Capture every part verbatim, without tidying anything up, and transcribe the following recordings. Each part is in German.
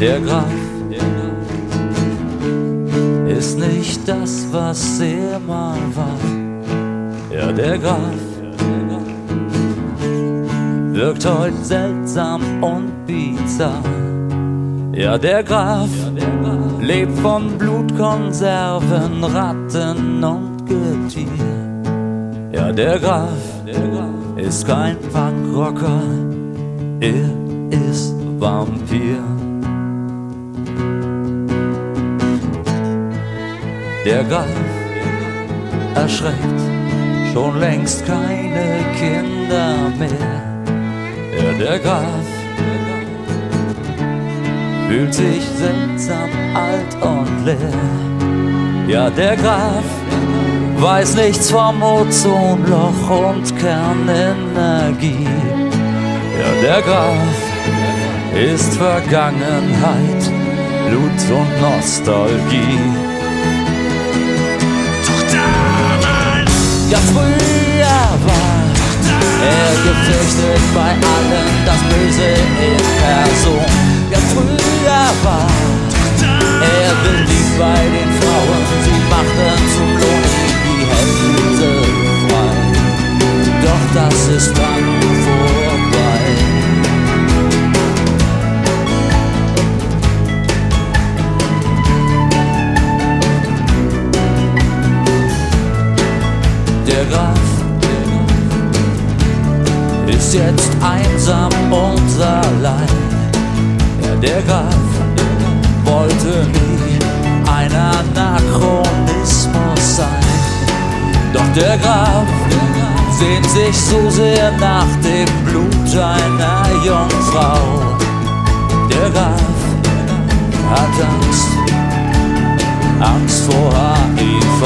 der Graf ist nicht das, was er mal war. Ja, der Graf wirkt heute seltsam und bizarr. Ja, der Graf lebt von Blutkonserven, Ratten und Getier. Ja, der Graf ist kein Punkrocker, er ist Vampir. Der Graf erschreckt schon längst keine Kinder mehr. Ja, der Graf fühlt sich seltsam alt und leer. Ja, der Graf weiß nichts vom Ozonloch und Kernenergie. Ja, der Graf ist Vergangenheit, Blut und Nostalgie. Doch damals, ja, früher war er gefürchtet bei allen, das Böse in Person. Ja, früher war er beliebt bei den Frauen, sie machten zum Lohn die Hände frei. Doch das ist dann vorbei. Der Graf ist jetzt einsam und allein. Ja, der Graf wollte nie ein Anachronismus sein. Doch der Graf sehnt sich so sehr nach dem Blut einer Jungfrau. Der Graf hat Angst, Angst vor H I V.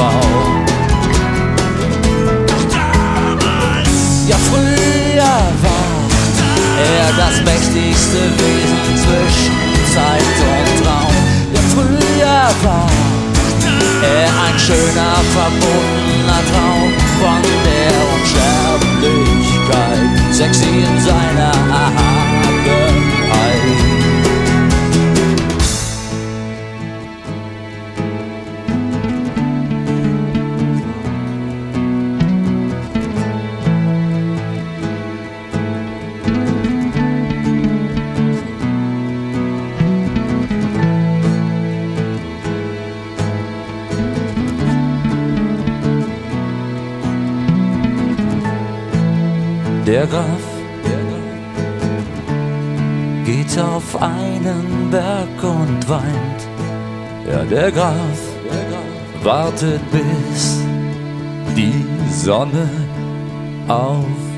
Ja, früher war er das mächtigste Wesen zwischen Zeit und Traum. Ja, früher war er ein schöner, verbotener Traum von der Unsterblichkeit, sexy in seiner Erhabenheit. Der Graf geht auf einen Berg und weint. Ja, der Graf wartet, bis die Sonne auf